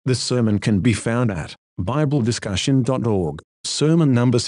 This sermon can be found at BibleDiscussion.org. Sermon number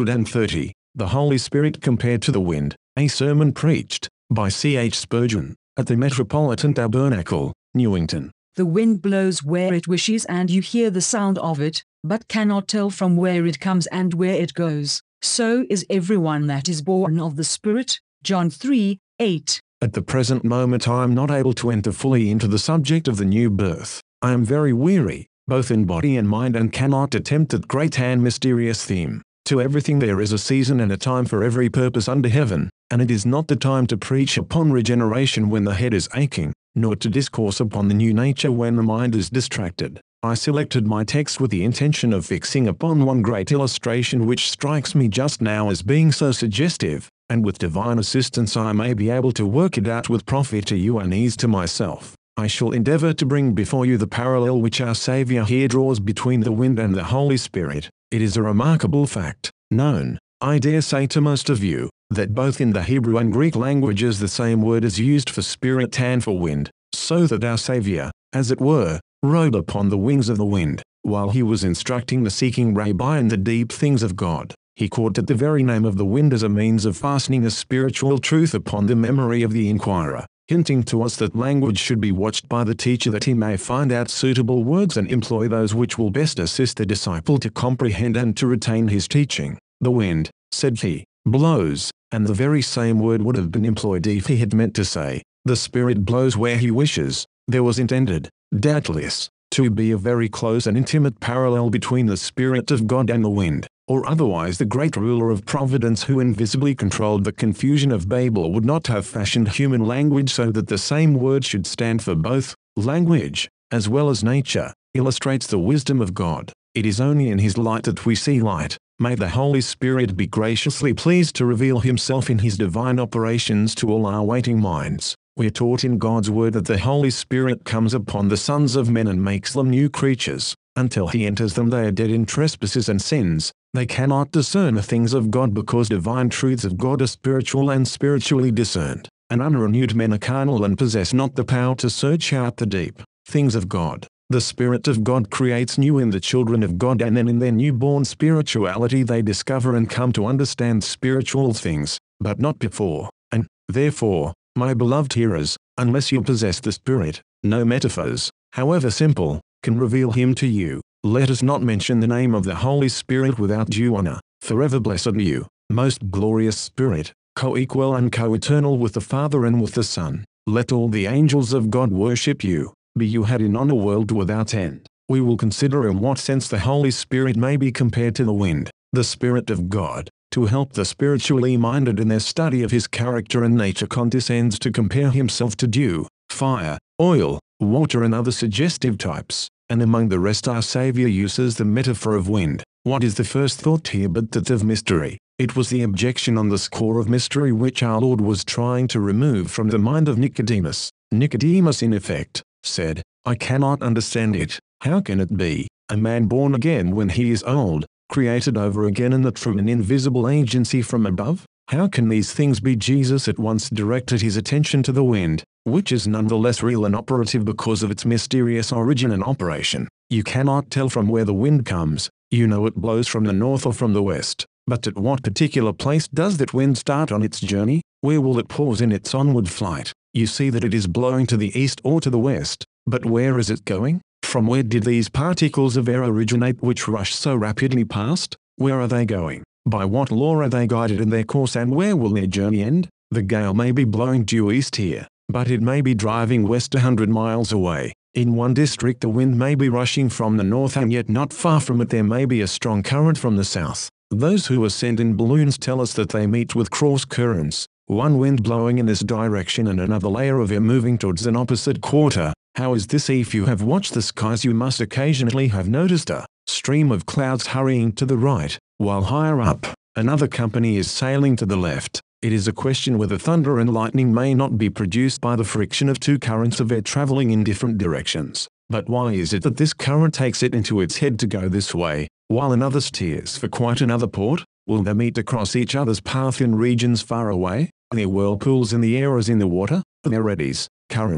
630, The Holy Spirit Compared to the Wind, a sermon preached by C.H. Spurgeon at the Metropolitan Tabernacle, Newington. The wind blows where it wishes and you hear the sound of it, but cannot tell from where it comes and where it goes. So is everyone that is born of the Spirit. John 3:8. At the present moment I am not able to enter fully into the subject of the new birth. I am very weary, both in body and mind, and cannot attempt that great and mysterious theme. To everything there is a season and a time for every purpose under heaven, and it is not the time to preach upon regeneration when the head is aching, nor to discourse upon the new nature when the mind is distracted. I selected my text with the intention of fixing upon one great illustration which strikes me just now as being so suggestive, and with divine assistance I may be able to work it out with profit to you and ease to myself. I shall endeavor to bring before you the parallel which our Saviour here draws between the wind and the Holy Spirit. It is a remarkable fact, known, I dare say to most of you, that both in the Hebrew and Greek languages the same word is used for spirit and for wind, so that our Saviour, as it were, rode upon the wings of the wind, while he was instructing the seeking rabbi in the deep things of God. He caught at the very name of the wind as a means of fastening a spiritual truth upon the memory of the inquirer, hinting to us that language should be watched by the teacher that he may find out suitable words and employ those which will best assist the disciple to comprehend and to retain his teaching. The wind, said he, blows, and the very same word would have been employed if he had meant to say, the Spirit blows where he wishes. There was intended, doubtless, to be a very close and intimate parallel between the Spirit of God and the wind, or otherwise the great ruler of providence who invisibly controlled the confusion of Babel would not have fashioned human language so that the same word should stand for both. Language, as well as nature, illustrates the wisdom of God. It is only in his light that we see light. May the Holy Spirit be graciously pleased to reveal himself in his divine operations to all our waiting minds. We are taught in God's word that the Holy Spirit comes upon the sons of men and makes them new creatures. Until he enters them they are dead in trespasses and sins. They cannot discern the things of God because divine truths of God are spiritual and spiritually discerned. And unrenewed men are carnal and possess not the power to search out the deep things of God. The Spirit of God creates new in the children of God, and then in their newborn spirituality they discover and come to understand spiritual things, but not before. And, therefore, my beloved hearers, unless you possess the Spirit, no metaphors, however simple, can reveal him to you. Let us not mention the name of the Holy Spirit without due honor. Forever blessed are you, most glorious Spirit, co-equal and co-eternal with the Father and with the Son. Let all the angels of God worship you. Be you had in honor world without end. We will consider in what sense the Holy Spirit may be compared to the wind, the Spirit of God. To help the spiritually minded in their study of his character and nature condescends to compare himself to dew, fire, oil, water and other suggestive types, and among the rest our Saviour uses the metaphor of wind. What is the first thought here but that of mystery? It was the objection on the score of mystery which our Lord was trying to remove from the mind of Nicodemus. Nicodemus in effect said, I cannot understand it. How can it be, a man born again when he is old, created over again in the true and invisible agency from above? How can these things be? Jesus at once directed his attention to the wind, which is none the less real and operative because of its mysterious origin and operation. You cannot tell from where the wind comes. You know it blows from the north or from the west. But at what particular place does that wind start on its journey? Where will it pause in its onward flight? You see that it is blowing to the east or to the west. But where is it going? From where did these particles of air originate which rush so rapidly past? Where are they going? By what law are they guided in their course, and where will their journey end? The gale may be blowing due east here, but it may be driving west 100 miles away. In one district the wind may be rushing from the north, and yet not far from it there may be a strong current from the south. Those who ascend in balloons tell us that they meet with cross currents, one wind blowing in this direction and another layer of air moving towards an opposite quarter. How is this? If you have watched the skies you must occasionally have noticed a stream of clouds hurrying to the right, while higher up, another company is sailing to the left. It is a question whether thunder and lightning may not be produced by the friction of two currents of air traveling in different directions. But why is it that this current takes it into its head to go this way, while another steers for quite another port? Will they meet across each other's path in regions far away? Are there whirlpools in the air as in the water? Are there eddies, currents,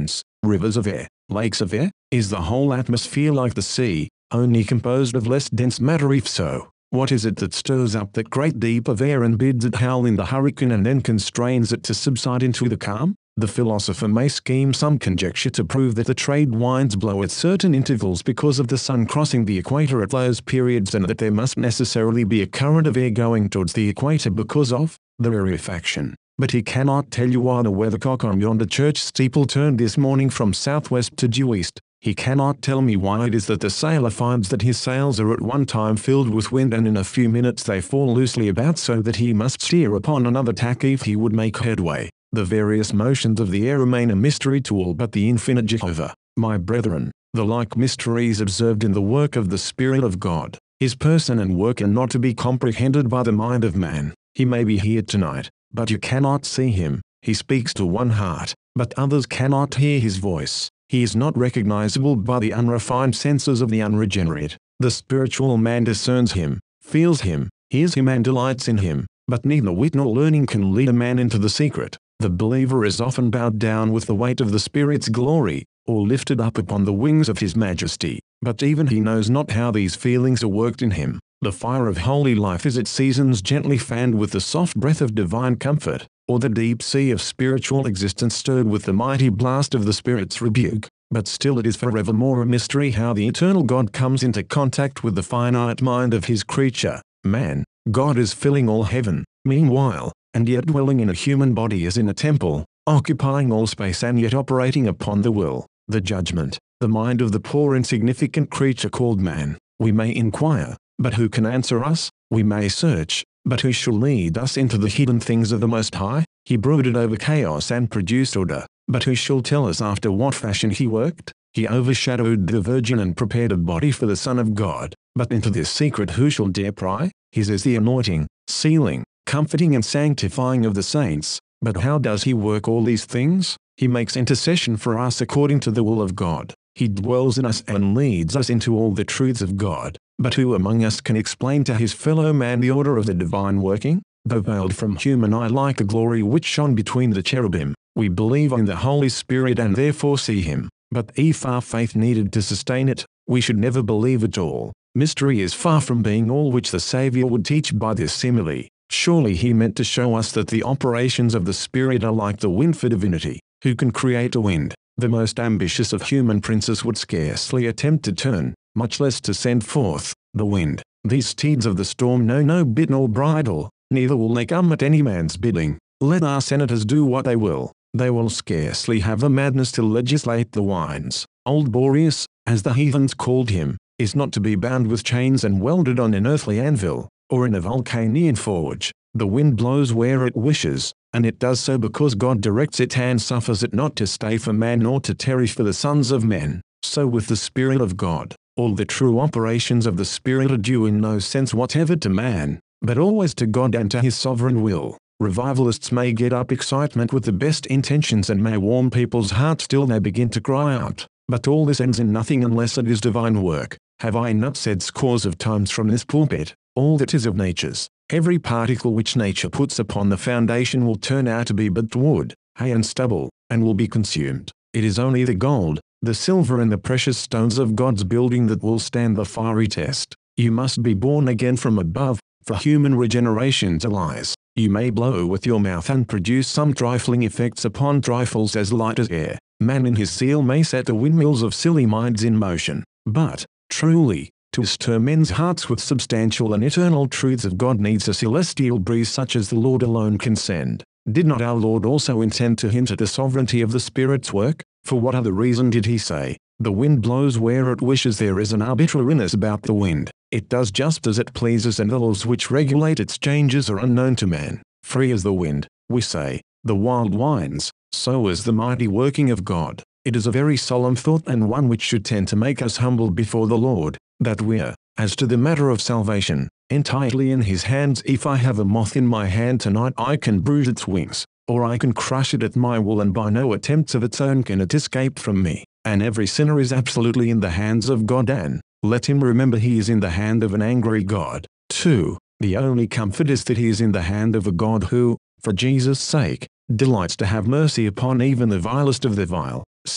rivers of air, lakes of air? Is the whole atmosphere like the sea, only composed of less dense matter? If so, what is it that stirs up that great deep of air and bids it howl in the hurricane and then constrains it to subside into the calm? The philosopher may scheme some conjecture to prove that the trade winds blow at certain intervals because of the sun crossing the equator at those periods, and that there must necessarily be a current of air going towards the equator because of the rarefaction. But he cannot tell you why the weathercock on yonder church steeple turned this morning from southwest to due east. He cannot tell me why it is that the sailor finds that his sails are at one time filled with wind and in a few minutes they fall loosely about, so that he must steer upon another tack if he would make headway. The various motions of the air remain a mystery to all but the infinite Jehovah. My brethren, the like mysteries observed in the work of the Spirit of God, his person and work are not to be comprehended by the mind of man. He may be here tonight, but you cannot see him. He speaks to one heart, but others cannot hear his voice. He is not recognizable by the unrefined senses of the unregenerate. The spiritual man discerns him, feels him, hears him and delights in him, but neither wit nor learning can lead a man into the secret. The believer is often bowed down with the weight of the Spirit's glory, or lifted up upon the wings of his majesty, but even he knows not how these feelings are worked in him. The fire of holy life is at seasons gently fanned with the soft breath of divine comfort, or the deep sea of spiritual existence stirred with the mighty blast of the Spirit's rebuke. But still it is forevermore a mystery how the eternal God comes into contact with the finite mind of his creature, man. God is filling all heaven, meanwhile, and yet dwelling in a human body as in a temple, occupying all space and yet operating upon the will, the judgment, the mind of the poor insignificant creature called man. We may inquire, but who can answer us? We may search, but who shall lead us into the hidden things of the Most High? He brooded over chaos and produced order, but who shall tell us after what fashion he worked? He overshadowed the Virgin and prepared a body for the Son of God, but into this secret who shall dare pry? His is the anointing, sealing, comforting and sanctifying of the saints. But how does he work all these things? He makes intercession for us according to the will of God. He dwells in us and leads us into all the truths of God. But who among us can explain to his fellow man the order of the divine working? Though veiled from human eye like a glory which shone between the cherubim, we believe in the Holy Spirit and therefore see him. But if our faith needed to sustain it, we should never believe at all. Mystery is far from being all which the Saviour would teach by this simile. Surely he meant to show us that the operations of the Spirit are like the wind for divinity. Who can create a wind? The most ambitious of human princes would scarcely attempt to turn, much less to send forth, the wind. These steeds of the storm know no bit nor bridle, neither will they come at any man's bidding. Let our senators do what they will, they will scarcely have the madness to legislate the winds. Old Boreas, as the heathens called him, is not to be bound with chains and welded on an earthly anvil, or in a Vulcanian forge. The wind blows where it wishes, and it does so because God directs it and suffers it not to stay for man nor to tarry for the sons of men. So with the Spirit of God, all the true operations of the Spirit are due in no sense whatever to man, but always to God and to his sovereign will. Revivalists may get up excitement with the best intentions and may warm people's hearts till they begin to cry out, but all this ends in nothing unless it is divine work. Have I not said scores of times from this pulpit, all that is of nature's, every particle which nature puts upon the foundation will turn out to be but wood, hay and stubble, and will be consumed. It is only the gold, the silver and the precious stones of God's building that will stand the fiery test. You must be born again from above, for human regeneration's lies. You may blow with your mouth and produce some trifling effects upon trifles as light as air. Man in his zeal may set the windmills of silly minds in motion. But, truly, to stir men's hearts with substantial and eternal truths of God needs a celestial breeze such as the Lord alone can send. Did not our Lord also intend to hint at the sovereignty of the Spirit's work? For what other reason did he say, "The wind blows where it wishes"? There is an arbitrariness about the wind. It does just as it pleases, and the laws which regulate its changes are unknown to man. Free as the wind, we say, the wild winds, so is the mighty working of God. It is a very solemn thought and one which should tend to make us humble before the Lord, that we are, as to the matter of salvation, entirely in his hands. If I have a moth in my hand tonight, I can bruise its wings, or I can crush it at my will, and by no attempts of its own can it escape from me. And every sinner is absolutely in the hands of God, and let him remember he is in the hand of an angry God. 2. The only comfort is that he is in the hand of a God who, for Jesus' sake, delights to have mercy upon even the vilest of the vile. Sinner,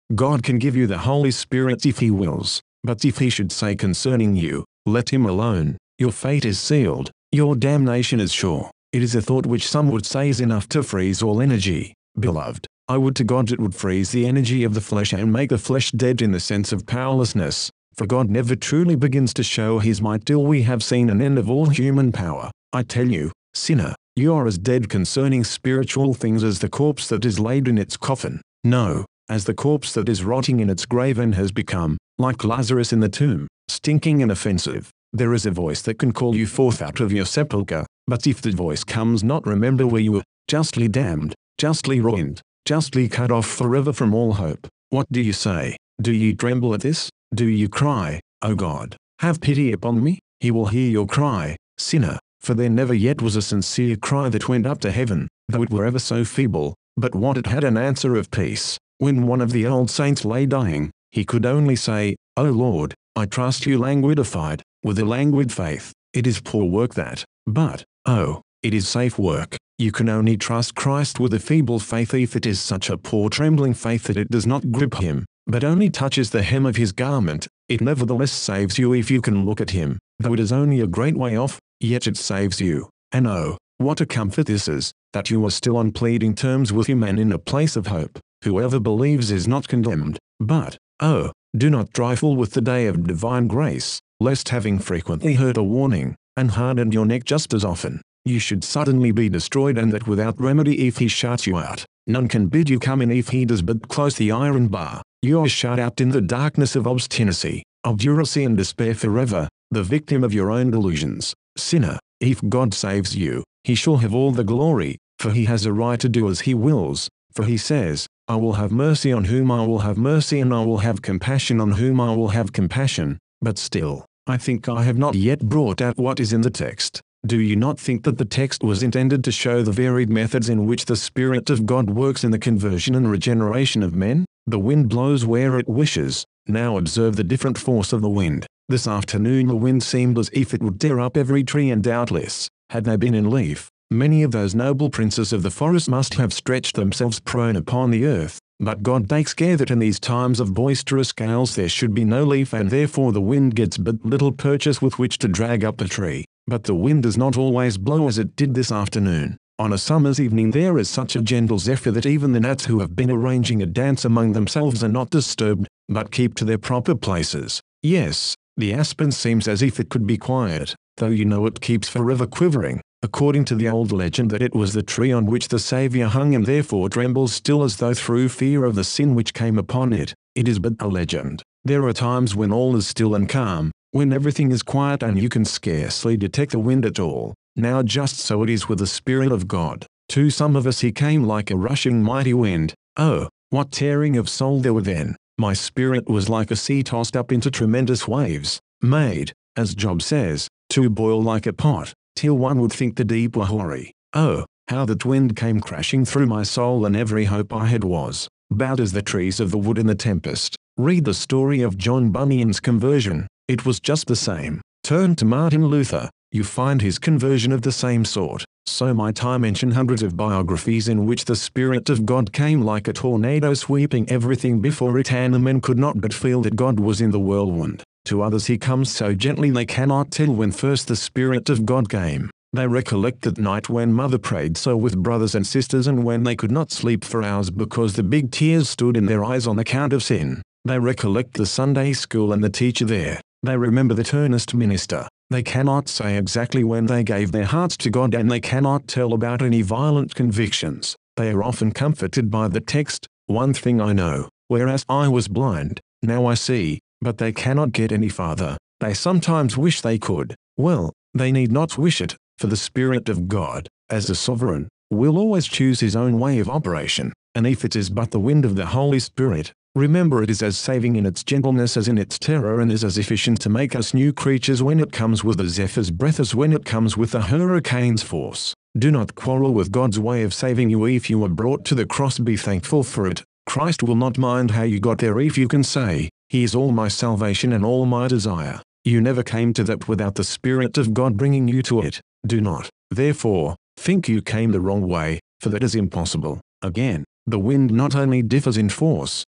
God can give you the Holy Spirit if he wills, but if he should say concerning you, let him alone, your fate is sealed, your damnation is sure, it is a thought which some would say is enough to freeze all energy. Beloved, I would to God it would freeze the energy of the flesh and make the flesh dead in the sense of powerlessness, for God never truly begins to show his might till we have seen an end of all human power. I tell you, sinner, you are as dead concerning spiritual things as the corpse that is laid in its coffin. No, as the corpse that is rotting in its grave and has become, like Lazarus in the tomb, stinking and offensive. There is a voice that can call you forth out of your sepulchre, but if the voice comes not, remember where you were, justly damned, justly ruined, justly cut off forever from all hope. What do you say? Do you tremble at this? Do you cry, O God, have pity upon me? He will hear your cry, sinner, for there never yet was a sincere cry that went up to heaven, though it were ever so feeble, but what it had an answer of peace. When one of the old saints lay dying, he could only say, O Lord, I trust you languidified, with a languid faith. It is poor work that, but, oh, it is safe work. You can only trust Christ with a feeble faith if it is such a poor trembling faith that it does not grip him, but only touches the hem of his garment. It nevertheless saves you if you can look at him, though it is only a great way off, yet it saves you. And oh, what a comfort this is, that you are still on pleading terms with him and in a place of hope. Whoever believes is not condemned, but, oh, do not trifle with the day of divine grace, lest having frequently heard a warning, and hardened your neck just as often, you should suddenly be destroyed, and that without remedy if he shuts you out. None can bid you come in if he does but close the iron bar. You are shut out in the darkness of obstinacy, obduracy and despair forever, the victim of your own delusions. Sinner, if God saves you, he shall have all the glory, for he has a right to do as he wills, for he says, I will have mercy on whom I will have mercy, and I will have compassion on whom I will have compassion. But still, I think I have not yet brought out what is in the text. Do you not think that the text was intended to show the varied methods in which the Spirit of God works in the conversion and regeneration of men? The wind blows where it wishes. Now observe the different force of the wind. This afternoon the wind seemed as if it would tear up every tree, and doubtless, had they been in leaf, many of those noble princes of the forest must have stretched themselves prone upon the earth. But God takes care that in these times of boisterous gales there should be no leaf, and therefore the wind gets but little purchase with which to drag up a tree. But the wind does not always blow as it did this afternoon. On a summer's evening there is such a gentle zephyr that even the gnats who have been arranging a dance among themselves are not disturbed, but keep to their proper places. Yes, the aspen seems as if it could be quiet, though you know it keeps forever quivering, according to the old legend that it was the tree on which the Saviour hung, and therefore trembles still as though through fear of the sin which came upon it. It is but a legend. There are times when all is still and calm, when everything is quiet and you can scarcely detect the wind at all. Now just so it is with the Spirit of God. To some of us he came like a rushing mighty wind. Oh, what tearing of soul there were then. My spirit was like a sea tossed up into tremendous waves, made, as Job says, to boil like a pot, till one would think the deep were hoary. Oh, how that wind came crashing through my soul, and every hope I had was bowed as the trees of the wood in the tempest. Read the story of John Bunyan's conversion. It was just the same. Turn to Martin Luther. You find his conversion of the same sort. So might I mention hundreds of biographies in which the Spirit of God came like a tornado sweeping everything before it, and the men could not but feel that God was in the whirlwind. To others he comes so gently they cannot tell when first the Spirit of God came. They recollect that night when mother prayed so with brothers and sisters, and when they could not sleep for hours because the big tears stood in their eyes on account of sin. They recollect the Sunday school and the teacher there. They remember that earnest minister. They cannot say exactly when they gave their hearts to God, and they cannot tell about any violent convictions. They are often comforted by the text, one thing I know, whereas I was blind, now I see, but they cannot get any farther. They sometimes wish they could. Well, they need not wish it, for the Spirit of God, as the sovereign, will always choose his own way of operation, and if it is but the wind of the Holy Spirit, remember it is as saving in its gentleness as in its terror, and is as efficient to make us new creatures when it comes with the zephyr's breath as when it comes with the hurricane's force. Do not quarrel with God's way of saving you. If you were brought to the cross, be thankful for it. Christ will not mind how you got there if you can say, He is all my salvation and all my desire. You never came to that without the Spirit of God bringing you to it. Do not, therefore, think you came the wrong way, for that is impossible. Again, the wind not only differs in force,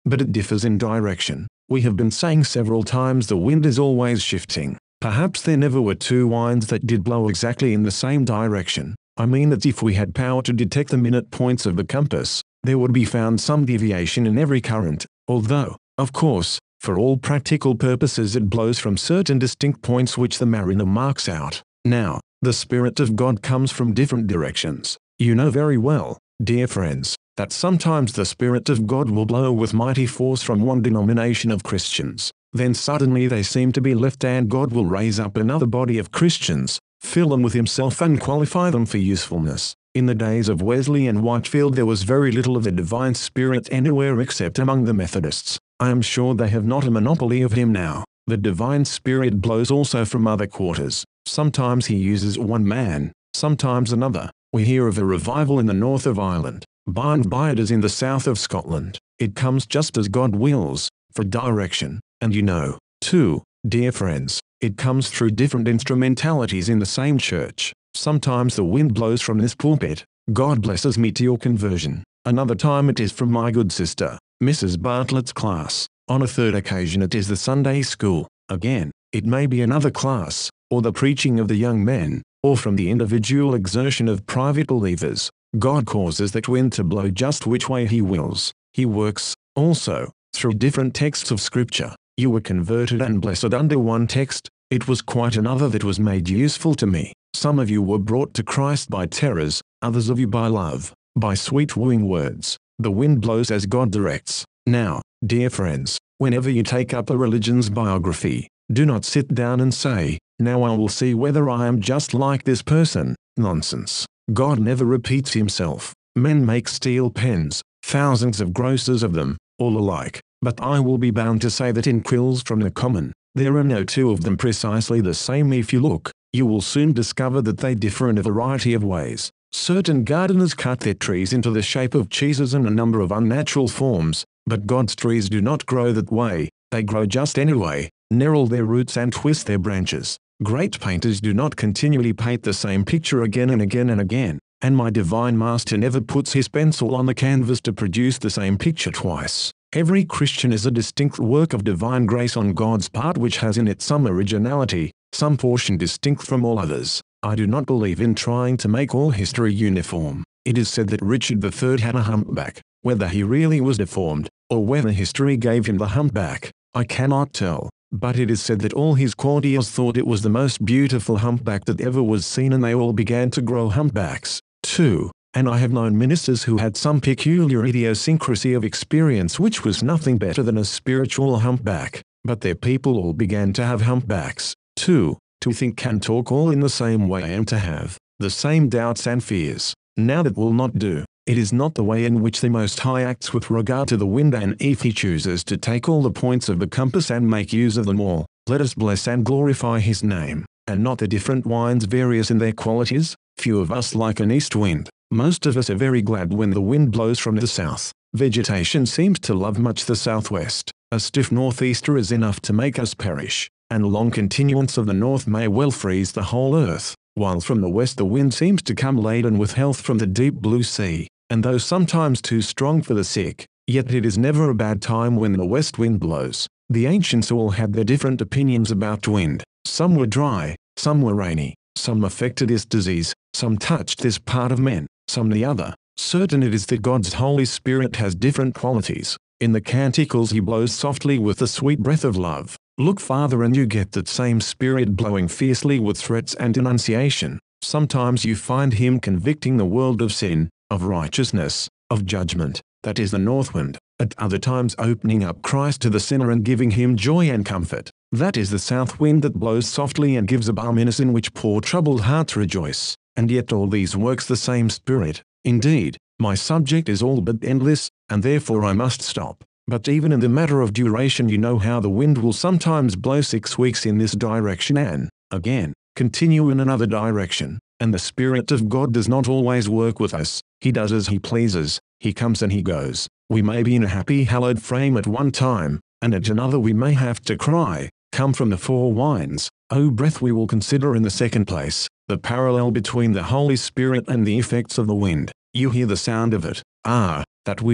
but it differs in direction. We have been saying several times the wind is always shifting. Perhaps there never were two winds that did blow exactly in the same direction. I mean that if we had power to detect the minute points of the compass, there would be found some deviation in every current, although, of course, for all practical purposes it blows from certain distinct points which the mariner marks out. Now, the Spirit of God comes from different directions. You know very well, dear friends, that sometimes the Spirit of God will blow with mighty force from one denomination of Christians. Then suddenly they seem to be left and God will raise up another body of Christians, fill them with himself and qualify them for usefulness. In the days of Wesley and Whitefield there was very little of the divine Spirit anywhere except among the Methodists. I am sure they have not a monopoly of him now. The divine Spirit blows also from other quarters. Sometimes he uses one man, sometimes another. We hear of a revival in the north of Ireland. By and by it is in the south of Scotland. It comes just as God wills, for direction. And you know, too, dear friends, it comes through different instrumentalities in the same church. Sometimes the wind blows from this pulpit. God blesses me to your conversion. Another time it is from my good sister, Mrs. Bartlett's class. On a third occasion it is the Sunday school. Again, it may be another class, or the preaching of the young men, or from the individual exertion of private believers. God causes that wind to blow just which way he wills. He works, also, through different texts of Scripture. You were converted and blessed under one text, it was quite another that was made useful to me. Some of you were brought to Christ by terrors, others of you by love, by sweet wooing words. The wind blows as God directs. Now, dear friends, whenever you take up a religion's biography, do not sit down and say, now I will see whether I am just like this person. Nonsense. God never repeats himself. Men make steel pens, thousands of grosses of them, all alike. But I will be bound to say that in quills from the common, there are no two of them precisely the same. If you look, you will soon discover that they differ in a variety of ways. Certain gardeners cut their trees into the shape of cheeses and a number of unnatural forms, but God's trees do not grow that way. They grow just anyway, knurl their roots and twist their branches. Great painters do not continually paint the same picture again and again and again, and my divine master never puts his pencil on the canvas to produce the same picture twice. Every Christian is a distinct work of divine grace on God's part which has in it some originality, some portion distinct from all others. I do not believe in trying to make all history uniform. It is said that Richard III had a humpback. Whether he really was deformed, or whether history gave him the humpback, I cannot tell. But it is said that all his courtiers thought it was the most beautiful humpback that ever was seen, and they all began to grow humpbacks, too. And I have known ministers who had some peculiar idiosyncrasy of experience which was nothing better than a spiritual humpback, but their people all began to have humpbacks, too. To think and talk all in the same way and to have the same doubts and fears. Now that will not do. It is not the way in which the Most High acts with regard to the wind, and if he chooses to take all the points of the compass and make use of them all, let us bless and glorify his name, and not the different winds various in their qualities. Few of us like an east wind. Most of us are very glad when the wind blows from the south. Vegetation seems to love much the southwest. A stiff northeaster is enough to make us perish, and a long continuance of the north may well freeze the whole earth, while from the west the wind seems to come laden with health from the deep blue sea, and though sometimes too strong for the sick, yet it is never a bad time when the west wind blows. The ancients all had their different opinions about wind. Some were dry, some were rainy, some affected this disease, some touched this part of men, some the other. Certain it is that God's Holy Spirit has different qualities. In the Canticles he blows softly with the sweet breath of love. Look farther and you get that same Spirit blowing fiercely with threats and denunciation. Sometimes you find him convicting the world of sin, of righteousness, of judgment, that is the north wind. At other times opening up Christ to the sinner and giving him joy and comfort, that is the south wind that blows softly and gives a balminess in which poor troubled hearts rejoice. And yet all these works the same Spirit. Indeed, my subject is all but endless, and therefore I must stop. But even in the matter of duration you know how the wind will sometimes blow 6 weeks in this direction and, again, continue in another direction, and the Spirit of God does not always work with us. He does as he pleases, he comes and he goes. We may be in a happy hallowed frame at one time, and at another we may have to cry, come from the four winds. O breath. We will consider in the second place, the parallel between the Holy Spirit and the effects of the wind. You hear the sound of it. Ah, that we do.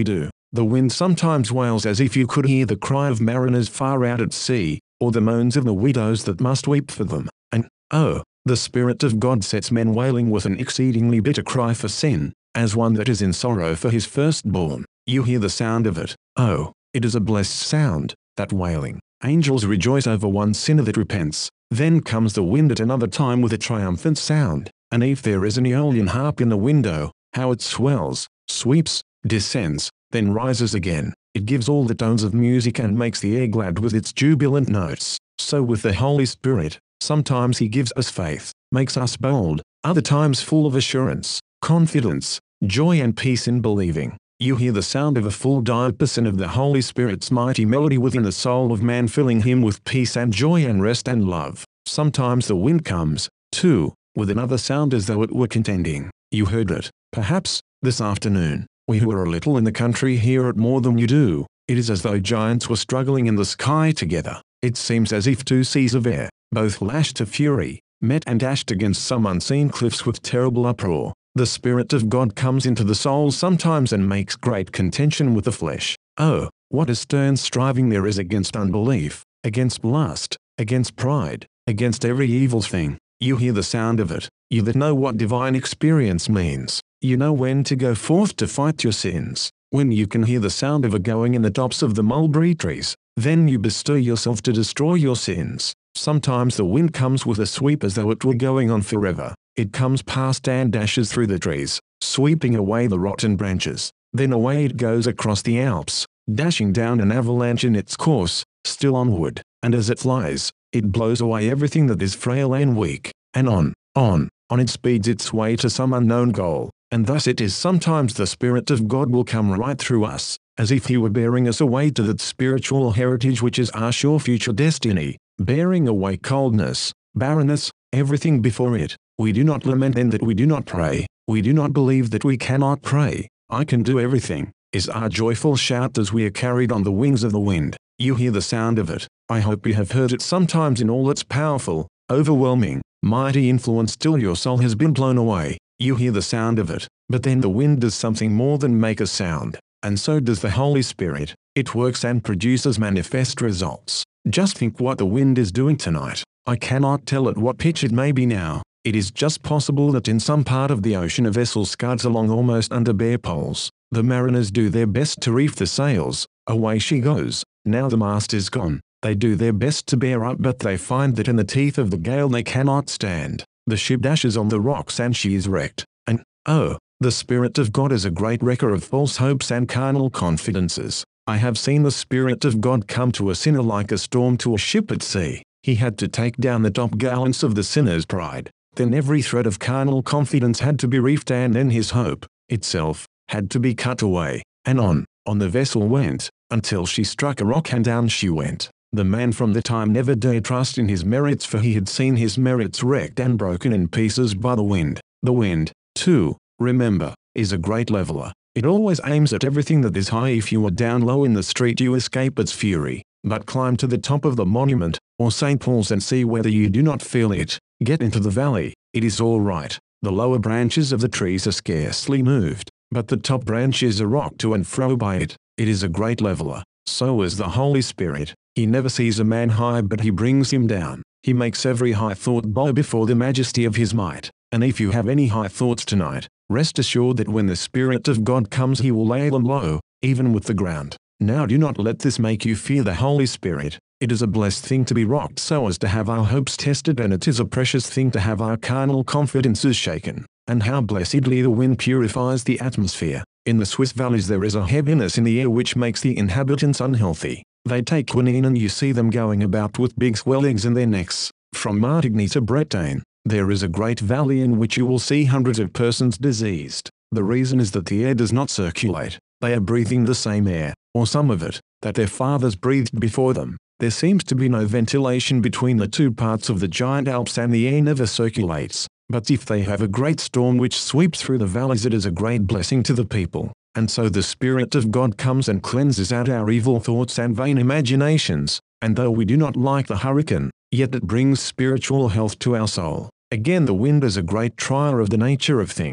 The wind sometimes wails as if you could hear the cry of mariners far out at sea, or the moans of the widows that must weep for them. And, oh, the Spirit of God sets men wailing with an exceedingly bitter cry for sin, as one that is in sorrow for his firstborn. You hear the sound of it. Oh, it is a blessed sound, that wailing. Angels rejoice over one sinner that repents. Then comes the wind at another time with a triumphant sound, and if there is an Aeolian harp in the window, how it swells, sweeps, descends, then rises again. It gives all the tones of music and makes the air glad with its jubilant notes. So with the Holy Spirit, sometimes He gives us faith, makes us bold, other times full of assurance, confidence, joy and peace in believing. You hear the sound of a full diapason of the Holy Spirit's mighty melody within the soul of man, filling him with peace and joy and rest and love. Sometimes the wind comes, too, with another sound as though it were contending. You heard it, perhaps, this afternoon. We who are a little in the country hear it more than you do. It is as though giants were struggling in the sky together. It seems as if two seas of air, both lashed to fury, met and dashed against some unseen cliffs with terrible uproar. The Spirit of God comes into the soul sometimes and makes great contention with the flesh. Oh, what a stern striving there is against unbelief, against lust, against pride, against every evil thing. You hear the sound of it, you that know what divine experience means. You know when to go forth to fight your sins. When you can hear the sound of a going in the tops of the mulberry trees, then you bestir yourself to destroy your sins. Sometimes the wind comes with a sweep as though it were going on forever. It comes past and dashes through the trees, sweeping away the rotten branches. Then away it goes across the Alps, dashing down an avalanche in its course, still onward, and as it flies, it blows away everything that is frail and weak, and on it speeds its way to some unknown goal. And thus it is sometimes the Spirit of God will come right through us, as if He were bearing us away to that spiritual heritage which is our sure future destiny, bearing away coldness, barrenness, everything before it. We do not lament then that we do not pray. We do not believe that we cannot pray. I can do everything, is our joyful shout as we are carried on the wings of the wind. You hear the sound of it. I hope you have heard it sometimes in all its powerful, overwhelming, mighty influence till your soul has been blown away. You hear the sound of it, but then the wind does something more than make a sound, and so does the Holy Spirit. It works and produces manifest results. Just think what the wind is doing tonight. I cannot tell at what pitch it may be now. It is just possible that in some part of the ocean a vessel scuds along almost under bare poles. The mariners do their best to reef the sails. Away she goes. Now the mast is gone. They do their best to bear up, but they find that in the teeth of the gale they cannot stand. The ship dashes on the rocks and she is wrecked. And, oh, the Spirit of God is a great wrecker of false hopes and carnal confidences. I have seen the Spirit of God come to a sinner like a storm to a ship at sea. He had to take down the topgallants of the sinner's pride. Then every thread of carnal confidence had to be reefed, and then his hope, itself, had to be cut away. And on the vessel went, until she struck a rock, and down she went. The man from that time never dared trust in his merits, for he had seen his merits wrecked and broken in pieces by the wind. The wind, too, remember, is a great leveler. It always aims at everything that is high. If you are down low in the street you escape its fury, but climb to the top of the Monument, or St. Paul's, and see whether you do not feel it. Get into the valley, it is all right. The lower branches of the trees are scarcely moved, but the top branches are rocked to and fro by it. It is a great leveler. So is the Holy Spirit. He never sees a man high, but He brings him down. He makes every high thought bow before the majesty of His might. And if you have any high thoughts tonight, rest assured that when the Spirit of God comes He will lay them low, even with the ground. Now do not let this make you fear the Holy Spirit. It is a blessed thing to be rocked so as to have our hopes tested, and it is a precious thing to have our carnal confidences shaken. And how blessedly the wind purifies the atmosphere. In the Swiss valleys there is a heaviness in the air which makes the inhabitants unhealthy. They take quinine and you see them going about with big swellings in their necks. From Martigny to Bretagne, there is a great valley in which you will see hundreds of persons diseased. The reason is that the air does not circulate. They are breathing the same air, or some of it, that their fathers breathed before them. There seems to be no ventilation between the two parts of the giant Alps, and the air never circulates. But if they have a great storm which sweeps through the valleys, it is a great blessing to the people. And so the Spirit of God comes and cleanses out our evil thoughts and vain imaginations, and though we do not like the hurricane, yet it brings spiritual health to our soul. Again, the wind is a great trier of the nature of things.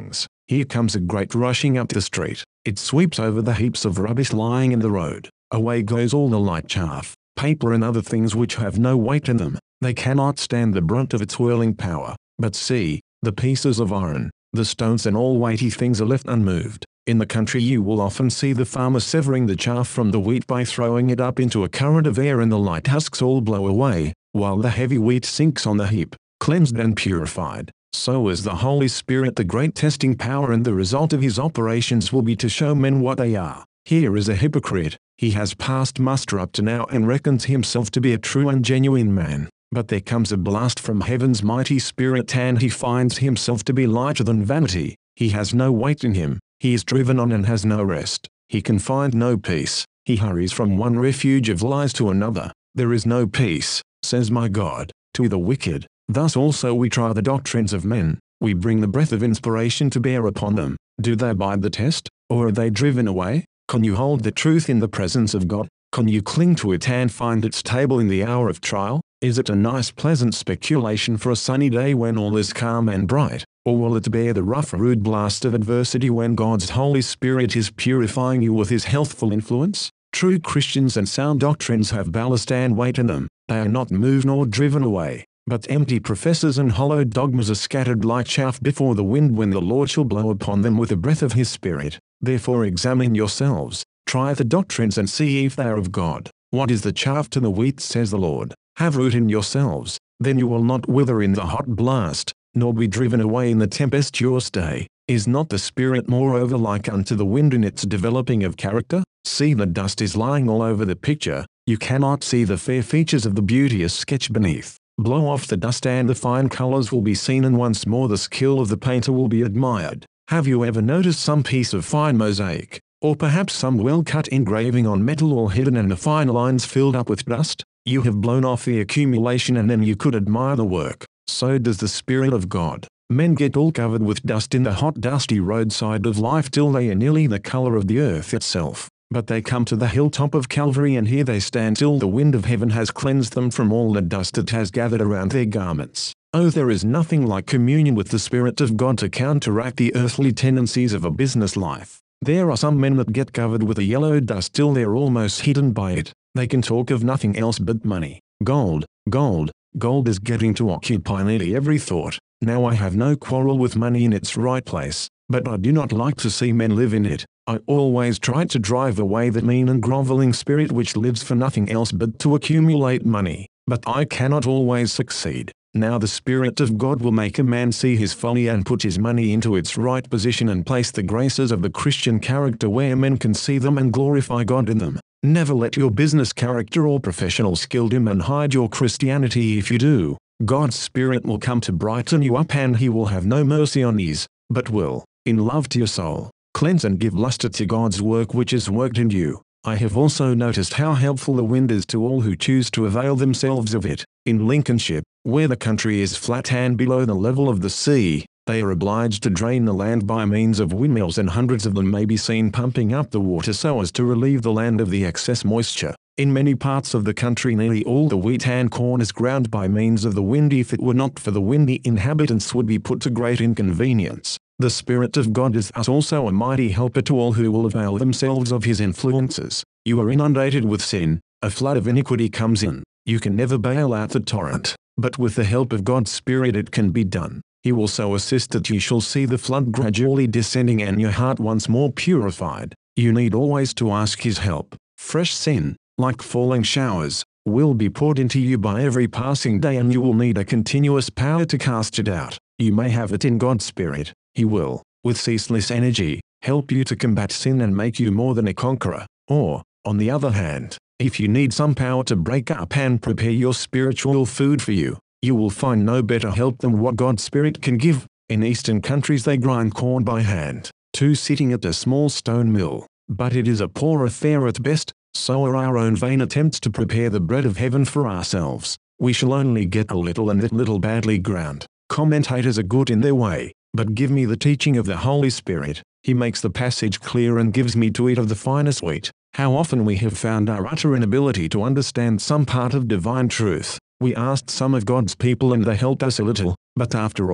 Here comes a great rushing up the street. It sweeps over the heaps of rubbish lying in the road. Away goes all the light chaff, paper and other things which have no weight in them. They cannot stand the brunt of its whirling power. But see, the pieces of iron, the stones and all weighty things are left unmoved. In the country you will often see the farmer severing the chaff from the wheat by throwing it up into a current of air and the light husks all blow away, while the heavy wheat sinks on the heap, cleansed and purified. So is the Holy Spirit the great testing power, and the result of his operations will be to show men what they are. Here is a hypocrite. He has passed muster up to now and reckons himself to be a true and genuine man. But there comes a blast from heaven's mighty Spirit and he finds himself to be lighter than vanity. He has no weight in him. He is driven on and has no rest. He can find no peace. He hurries from one refuge of lies to another. There is no peace, says my God, to the wicked. Thus also we try the doctrines of men. We bring the breath of inspiration to bear upon them. Do they abide the test, or are they driven away? Can you hold the truth in the presence of God? Can you cling to it and find it stable in the hour of trial? Is it a nice pleasant speculation for a sunny day when all is calm and bright? Or will it bear the rough rude blast of adversity when God's Holy Spirit is purifying you with his healthful influence? True Christians and sound doctrines have ballast and weight in them. They are not moved nor driven away. But empty professors and hollow dogmas are scattered like chaff before the wind when the Lord shall blow upon them with the breath of his Spirit. Therefore examine yourselves, try the doctrines and see if they are of God. What is the chaff to the wheat, says the Lord? Have root in yourselves, then you will not wither in the hot blast, nor be driven away in the tempestuous day. Is not the Spirit moreover like unto the wind in its developing of character? See, the dust is lying all over the picture. You cannot see the fair features of the beauteous sketch beneath. Blow off the dust and the fine colors will be seen, and once more the skill of the painter will be admired. Have you ever noticed some piece of fine mosaic, or perhaps some well-cut engraving on metal all hidden and the fine lines filled up with dust? You have blown off the accumulation and then you could admire the work. So does the Spirit of God. Men get all covered with dust in the hot dusty roadside of life till they are nearly the color of the earth itself. But they come to the hilltop of Calvary and here they stand till the wind of heaven has cleansed them from all the dust that has gathered around their garments. Oh, there is nothing like communion with the Spirit of God to counteract the earthly tendencies of a business life. There are some men that get covered with a yellow dust till they're almost hidden by it. They can talk of nothing else but money. Gold, gold, gold is getting to occupy nearly every thought. Now I have no quarrel with money in its right place, but I do not like to see men live in it. I always try to drive away that mean and groveling spirit which lives for nothing else but to accumulate money. But I cannot always succeed. Now the Spirit of God will make a man see his folly and put his money into its right position and place the graces of the Christian character where men can see them and glorify God in them. Never let your business character or professional skill dim and hide your Christianity. If you do, God's Spirit will come to brighten you up and he will have no mercy on these, but will, in love to your soul, cleanse and give luster to God's work which is worked in you. I have also noticed how helpful the wind is to all who choose to avail themselves of it. In Lincolnshire, where the country is flat and below the level of the sea, they are obliged to drain the land by means of windmills, and hundreds of them may be seen pumping up the water so as to relieve the land of the excess moisture. In many parts of the country nearly all the wheat and corn is ground by means of the wind. If it were not for the wind, the inhabitants would be put to great inconvenience. The Spirit of God is thus also a mighty helper to all who will avail themselves of his influences. You are inundated with sin, a flood of iniquity comes in. You can never bail out the torrent, but with the help of God's Spirit it can be done. He will so assist that you shall see the flood gradually descending and your heart once more purified. You need always to ask his help. Fresh sin, like falling showers, will be poured into you by every passing day, and you will need a continuous power to cast it out. You may have it in God's Spirit. He will, with ceaseless energy, help you to combat sin and make you more than a conqueror. Or, on the other hand, if you need some power to break up and prepare your spiritual food for you, you will find no better help than what God's Spirit can give. In eastern countries they grind corn by hand, two sitting at a small stone mill, but it is a poor affair at best. So are our own vain attempts to prepare the bread of heaven for ourselves. We shall only get a little, and that little badly ground. Commentators are good in their way, but give me the teaching of the Holy Spirit. He makes the passage clear and gives me to eat of the finest wheat. How often we have found our utter inability to understand some part of divine truth. We asked some of God's people and they helped us a little, but after all,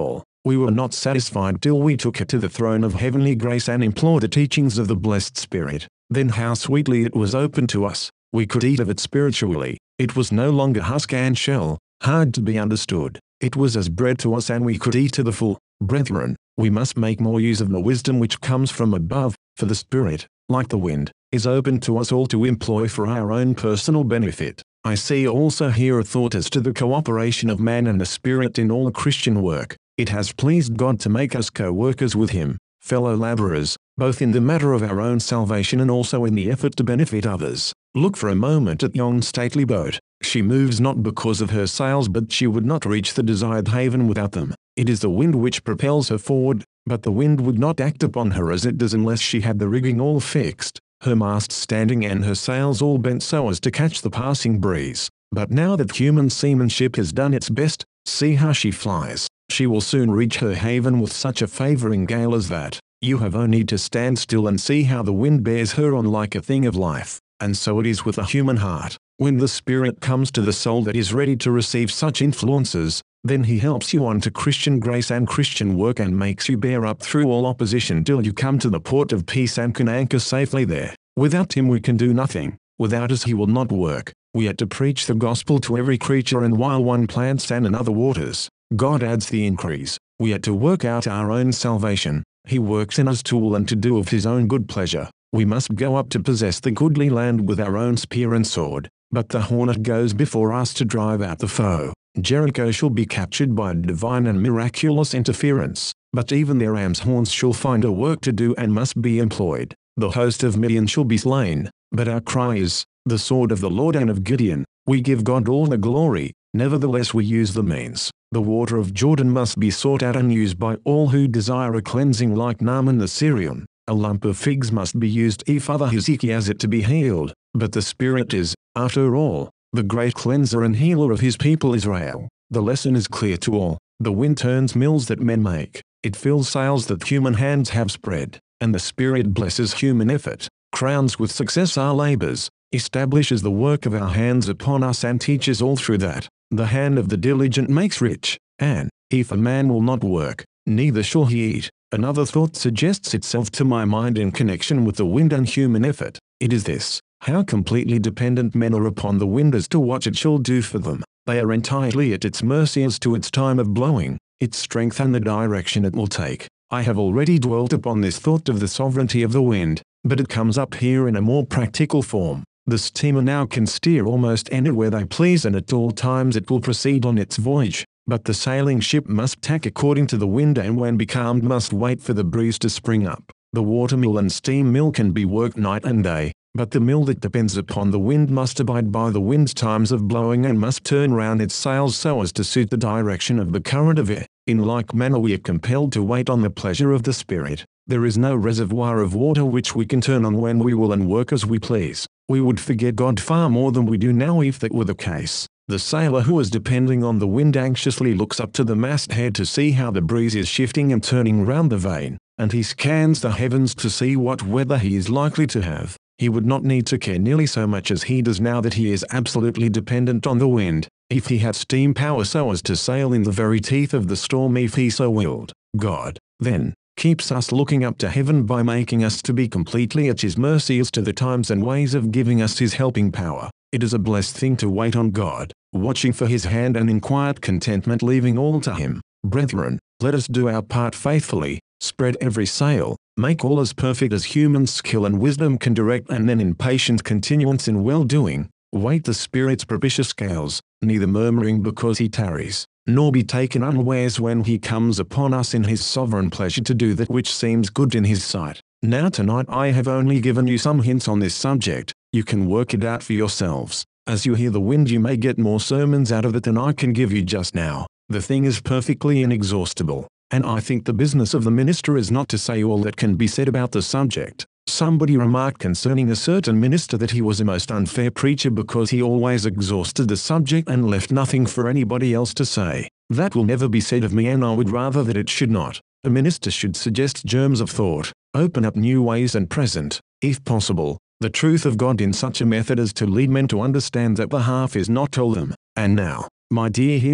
We were not satisfied till we took it to the throne of heavenly grace and implored the teachings of the blessed Spirit. Then how sweetly it was opened to us. We could eat of it spiritually. It was no longer husk and shell, hard to be understood. It was as bread to us, and we could eat to the full. Brethren, we must make more use of the wisdom which comes from above, for the Spirit, like the wind, is open to us all to employ for our own personal benefit. I see also here a thought as to the cooperation of man and the Spirit in all Christian work. It has pleased God to make us co-workers with Him, fellow laborers, both in the matter of our own salvation and also in the effort to benefit others. Look for a moment at yon stately boat. She moves not because of her sails, but she would not reach the desired haven without them. It is the wind which propels her forward, but the wind would not act upon her as it does unless she had the rigging all fixed, her masts standing and her sails all bent so as to catch the passing breeze. But now that human seamanship has done its best, see how she flies. She will soon reach her haven with such a favoring gale as that. You have only to stand still and see how the wind bears her on like a thing of life. And so it is with the human heart. When the Spirit comes to the soul that is ready to receive such influences, then He helps you on to Christian grace and Christian work and makes you bear up through all opposition till you come to the port of peace and can anchor safely there. Without Him we can do nothing. Without us He will not work. We are to preach the gospel to every creature, and while one plants and another waters, God adds the increase. We are to work out our own salvation. He works in us to will and to do of His own good pleasure. We must go up to possess the goodly land with our own spear and sword. But the hornet goes before us to drive out the foe. Jericho shall be captured by divine and miraculous interference. But even their ram's horns shall find a work to do and must be employed. The host of Midian shall be slain. But our cry is, the sword of the Lord and of Gideon. We give God all the glory. Nevertheless we use the means. The water of Jordan must be sought out and used by all who desire a cleansing, like Naaman the Syrian. A lump of figs must be used if other Hezekiah has it to be healed. But the Spirit is, after all, the great cleanser and healer of His people Israel. The lesson is clear to all. The wind turns mills that men make. It fills sails that human hands have spread. And the Spirit blesses human effort, crowns with success our labors, establishes the work of our hands upon us, and teaches all through that. The hand of the diligent makes rich, and, if a man will not work, neither shall he eat. Another thought suggests itself to my mind in connection with the wind and human effort. It is this: how completely dependent men are upon the wind as to what it shall do for them. They are entirely at its mercy as to its time of blowing, its strength and the direction it will take. I have already dwelt upon this thought of the sovereignty of the wind, but it comes up here in a more practical form. The steamer now can steer almost anywhere they please, and at all times it will proceed on its voyage. But the sailing ship must tack according to the wind, and when becalmed must wait for the breeze to spring up. The watermill and steam mill can be worked night and day, but the mill that depends upon the wind must abide by the wind's times of blowing and must turn round its sails so as to suit the direction of the current of air. In like manner we are compelled to wait on the pleasure of the Spirit. There is no reservoir of water which we can turn on when we will and work as we please. We would forget God far more than we do now if that were the case. The sailor who is depending on the wind anxiously looks up to the masthead to see how the breeze is shifting and turning round the vane, and he scans the heavens to see what weather he is likely to have. He would not need to care nearly so much as he does now that he is absolutely dependent on the wind. If he had steam power so as to sail in the very teeth of the storm if he so willed, God, then, keeps us looking up to heaven by making us to be completely at His mercy as to the times and ways of giving us His helping power. It is a blessed thing to wait on God, watching for His hand and in quiet contentment leaving all to Him. Brethren, let us do our part faithfully, spread every sail, make all as perfect as human skill and wisdom can direct, and then in patient continuance in well-doing, wait the Spirit's propitious gales, neither murmuring because He tarries, nor be taken unawares when He comes upon us in His sovereign pleasure to do that which seems good in His sight. Now tonight I have only given you some hints on this subject. You can work it out for yourselves. As you hear the wind you may get more sermons out of it than I can give you just now. The thing is perfectly inexhaustible, and I think the business of the minister is not to say all that can be said about the subject. Somebody remarked concerning a certain minister that he was a most unfair preacher because he always exhausted the subject and left nothing for anybody else to say. That will never be said of me, and I would rather that it should not. A minister should suggest germs of thought, open up new ways and present, if possible, the truth of God in such a method as to lead men to understand that the half is not told them. And now, my dear hearer,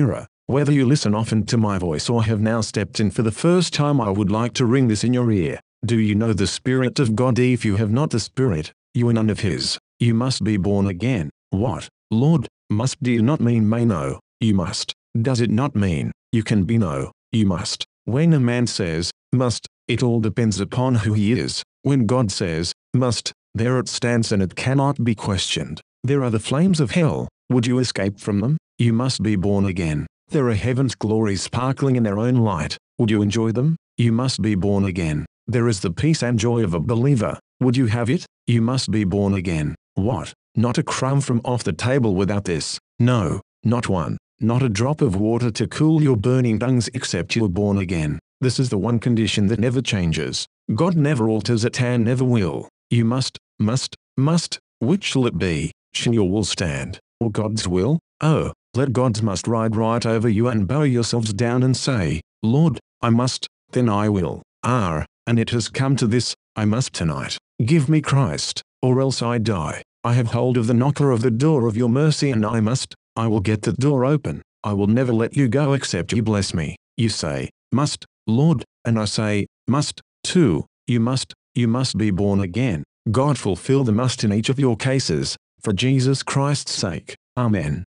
Whether you listen often to my voice or have now stepped in for the first time, I would like to ring this in your ear. Do you know the Spirit of God? If you have not the Spirit, you are none of His. You must be born again. What, Lord, must do not mean may? No, you must. Does it not mean you can be? No, you must. When a man says, must, it all depends upon who he is. When God says, must, there it stands and it cannot be questioned. There are the flames of hell. Would you escape from them? You must be born again. There are heaven's glories sparkling in their own light. Would you enjoy them? You must be born again. There is the peace and joy of a believer. Would you have it? You must be born again. What? Not a crumb from off the table without this. No, not one. Not a drop of water to cool your burning tongues except you're born again. This is the one condition that never changes. God never alters it and never will. You must. Which shall it be? Shall your will stand, or God's will? Oh, let God's must ride right over you and bow yourselves down and say, Lord, I must, then I will. And it has come to this, I must tonight. Give me Christ, or else I die. I have hold of the knocker of the door of your mercy and I will get the door open. I will never let you go except you bless me. You say, must, Lord, and I say, must, too. You must be born again. God fulfill the must in each of your cases, for Jesus Christ's sake. Amen.